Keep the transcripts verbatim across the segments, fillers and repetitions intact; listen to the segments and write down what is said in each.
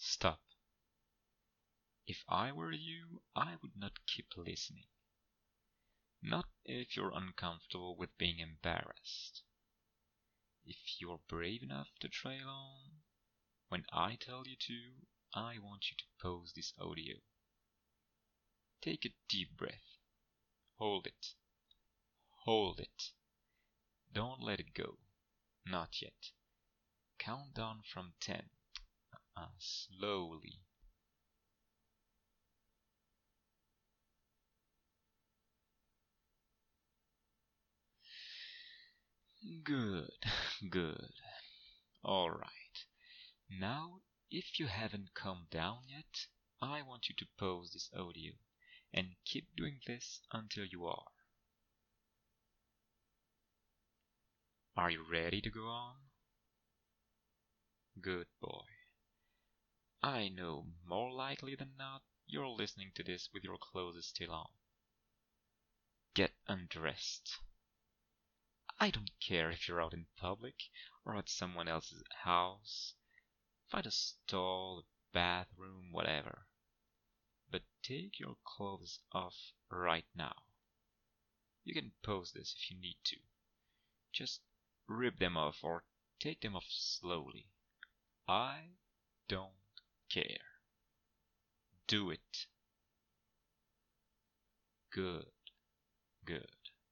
Stop. If I were you, I would not keep listening. Not if you're uncomfortable with being embarrassed. If you're brave enough to trail on, when I tell you to, I want you to pause this audio. Take a deep breath. Hold it. Hold it. Don't let it go. Not yet. Count down from ten. Uh, slowly. Good, good. Alright. Now, if you haven't calmed down yet, I want you to pause this audio and keep doing this until you are. Are you ready to go on? Good boy. I know more likely than not you're listening to this with your clothes still on. Get undressed. I don't care if you're out in public or at someone else's house. Find a stall, a bathroom, whatever. But take your clothes off right now. You can pause this if you need to. Just rip them off or take them off slowly. I don't care. Do it. Good, good.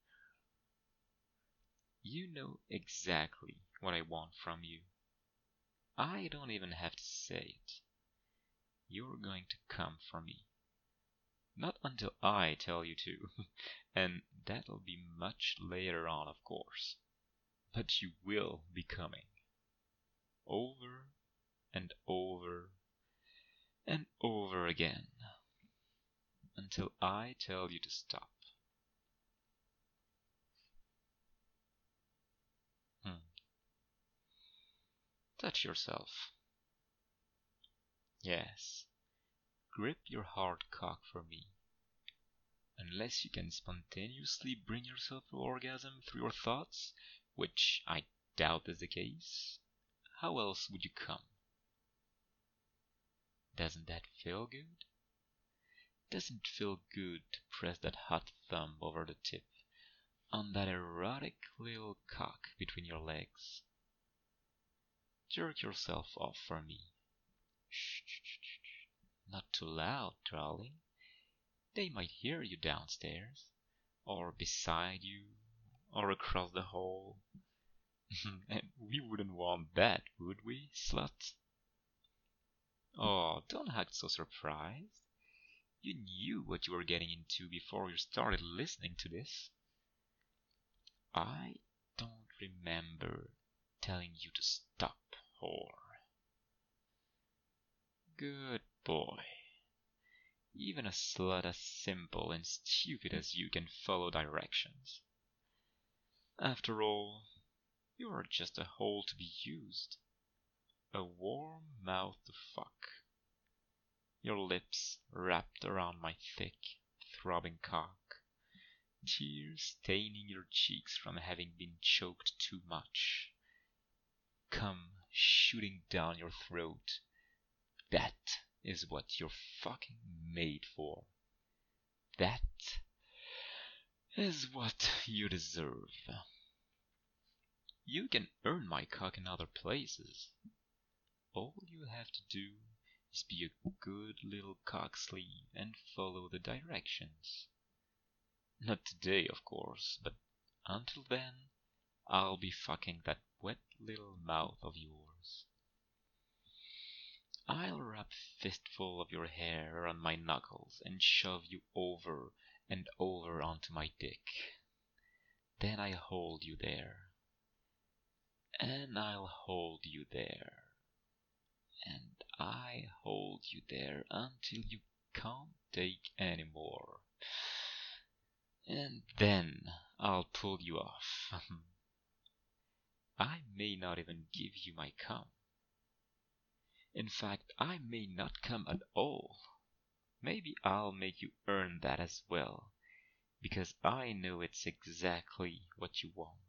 You know exactly what I want from you. I don't even have to say it. You're going to come for me. Not until I tell you to, and that'll be much later on, of course. But you will be coming. Over and over and over again. Until I tell you to stop. Hmm. Touch yourself. Yes. Grip your hard cock for me. Unless you can spontaneously bring yourself to orgasm through your thoughts, which I doubt is the case, how else would you come? Doesn't that feel good? Doesn't it feel good to press that hot thumb over the tip on that erotic little cock between your legs? Jerk yourself off for me. Shh, shh, shh, shh. Not too loud, darling. They might hear you downstairs, or beside you, or across the hall. And we wouldn't want that, would we, slut? Oh, don't act so surprised. You knew what you were getting into before you started listening to this. I don't remember telling you to stop, whore. Good boy. Even a slut as simple and stupid as you can follow directions. After all, you are just a hole to be used. A warm mouth to fuck. Your lips wrapped around my thick, throbbing cock. Tears staining your cheeks from having been choked too much. Cum shooting down your throat. That is what you're fucking made for. That is what you deserve. You can earn my cock in other places. All you have to do is be a good little cock sleeve and follow the directions. Not today, of course, but until then, I'll be fucking that wet little mouth of yours. I'll wrap a fistful of your hair around my knuckles and shove you over and over onto my dick. Then I hold you there. And I'll hold you there. And I hold you there until you can't take any more. And then I'll pull you off. I may not even give you my cum. In fact, I may not come at all. Maybe I'll make you earn that as well, because I know it's exactly what you want.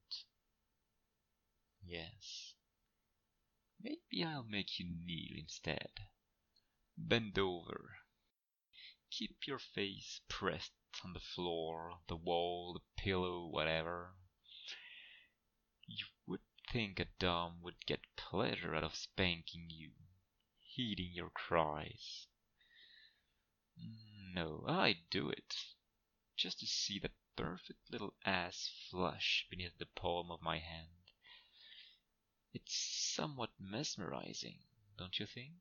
Yes. Maybe I'll make you kneel instead, Bend over. Keep your face pressed on the floor, the wall, the pillow, whatever. You would think a dom would get pleasure out of spanking you, heeding your cries. No, I do it, just to see that perfect little ass flush beneath the palm of my hand. It's somewhat mesmerizing, don't you think?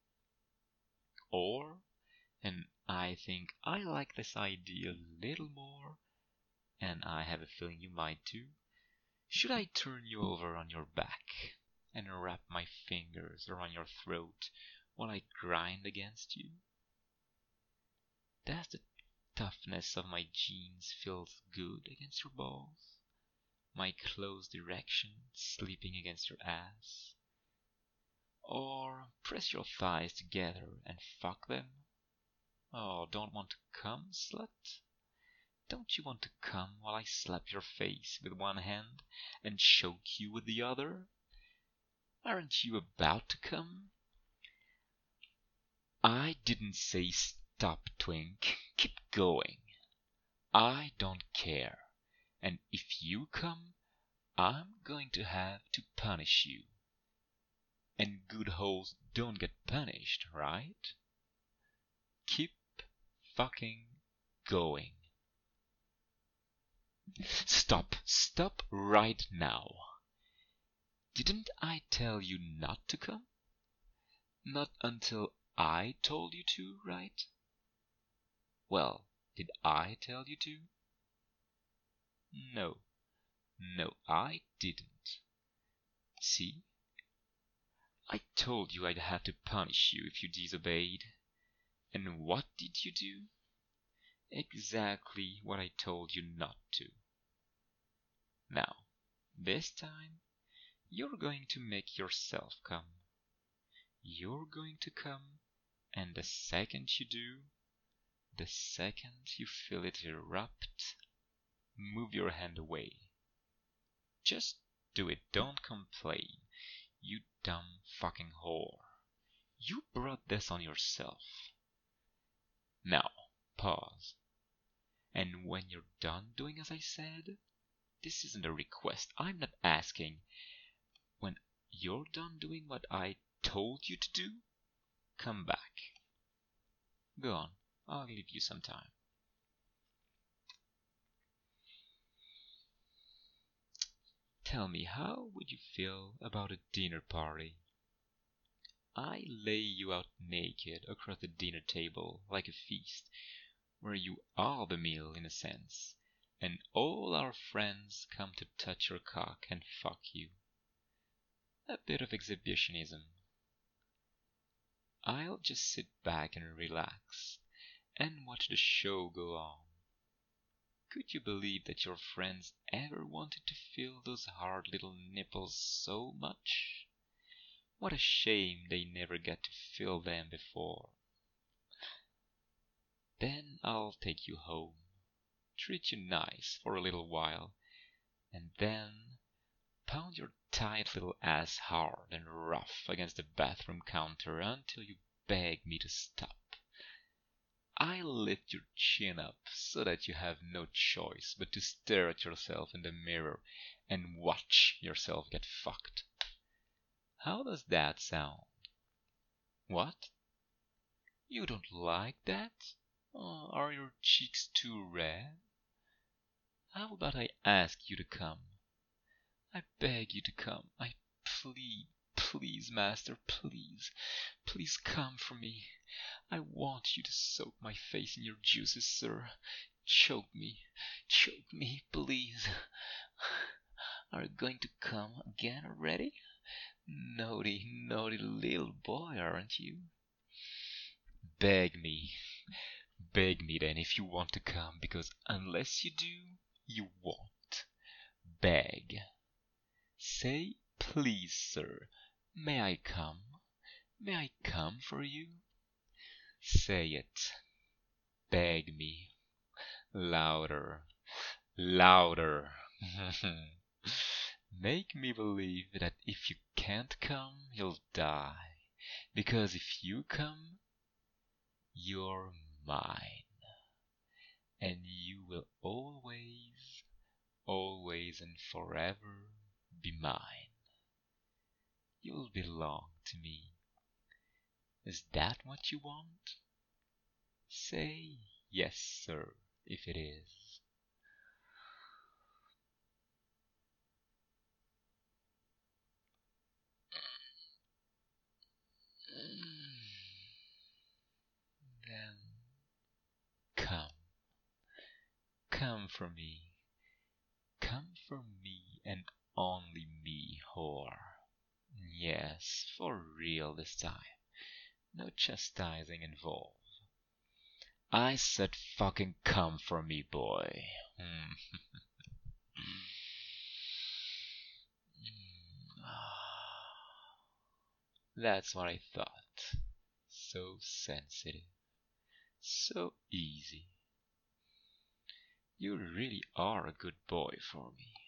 Or, and I think I like this idea a little more, and I have a feeling you might too, should I turn you over on your back and wrap my fingers around your throat while I grind against you? Does the toughness of my jeans feels good against your balls? My closed erection sleeping against your ass? Or press your thighs together and fuck them? Oh, don't want to come, slut? Don't you want to come while I slap your face with one hand and choke you with the other? Aren't you about to come? I didn't say stop, twink. Keep going. I don't care. And if you come, I'm going to have to punish you. And good hoes don't get punished, right? Keep fucking going. Stop, stop right now. Didn't I tell you not to come? Not until I told you to, right? Well, did I tell you to? No, no, I didn't. See? I told you I'd have to punish you if you disobeyed. And what did you do? Exactly what I told you not to. Now, this time, you're going to make yourself come. You're going to come, and the second you do, the second you feel it erupt, move your hand away. Just do it, don't complain, you dumb fucking whore. You brought this on yourself. Now, pause. And when you're done doing as I said, this isn't a request, I'm not asking. When you're done doing what I told you to do, come back. Go on, I'll give you some time. Tell me, how would you feel about a dinner party? I lay you out naked across the dinner table like a feast, where you are the meal in a sense, and all our friends come to touch your cock and fuck you. A bit of exhibitionism. I'll just sit back and relax, and watch the show go on. Could you believe that your friends ever wanted to feel those hard little nipples so much? What a shame they never got to feel them before. Then I'll take you home, treat you nice for a little while, and then pound your tight little ass hard and rough against the bathroom counter until you beg me to stop. I'll lift your chin up so that you have no choice but to stare at yourself in the mirror and watch yourself get fucked. How does that sound? What? You don't like that? Oh, are your cheeks too red? How about I ask you to come? I beg you to come. I plead, please, master, please, please come for me. I want you to soak my face in your juices, sir. Choke me, choke me, please. Are you going to come again already? Naughty, naughty little boy, aren't you? Beg me, beg me then if you want to come, because unless you do, you won't. Beg. Say, please, sir, may I come? May I come for you? Say it. Beg me. Louder. Louder. Make me believe that if you can't come, you'll die. Because if you come, You're mine, and you will always, always and forever be mine. You'll belong to me. Is that what you want? Say yes, sir, if it is. Then come, come for me, come for me and only me, whore. Yes, for real this time. No chastising involved. I said fucking come for me, boy. Hmm. That's what I thought. So sensitive. So easy. You really are a good boy for me.